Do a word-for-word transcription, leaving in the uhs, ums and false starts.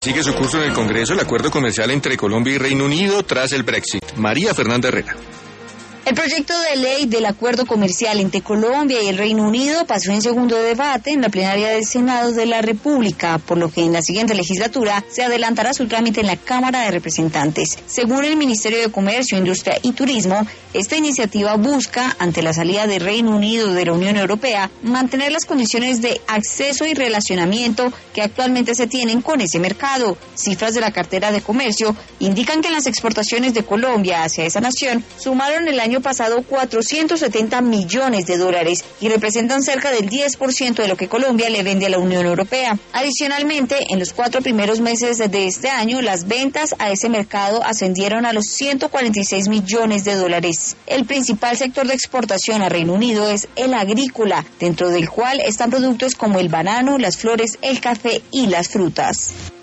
Sigue su curso en el Congreso el acuerdo comercial entre Colombia y Reino Unido tras el Brexit. María Fernanda Herrera. El proyecto de ley del acuerdo comercial entre Colombia y el Reino Unido pasó en segundo debate en la plenaria del Senado de la República, por lo que en la siguiente legislatura se adelantará su trámite en la Cámara de Representantes. Según el Ministerio de Comercio, Industria y Turismo, esta iniciativa busca, ante la salida del Reino Unido de la Unión Europea, mantener las condiciones de acceso y relacionamiento que actualmente se tienen con ese mercado. Cifras de la cartera de comercio indican que las exportaciones de Colombia hacia esa nación sumaron el año pasado cuatrocientos setenta millones de dólares y representan cerca del diez por ciento de lo que Colombia le vende a la Unión Europea. Adicionalmente, en los cuatro primeros meses de este año, las ventas a ese mercado ascendieron a los ciento cuarenta y seis millones de dólares. El principal sector de exportación a Reino Unido es el agrícola, dentro del cual están productos como el banano, las flores, el café y las frutas.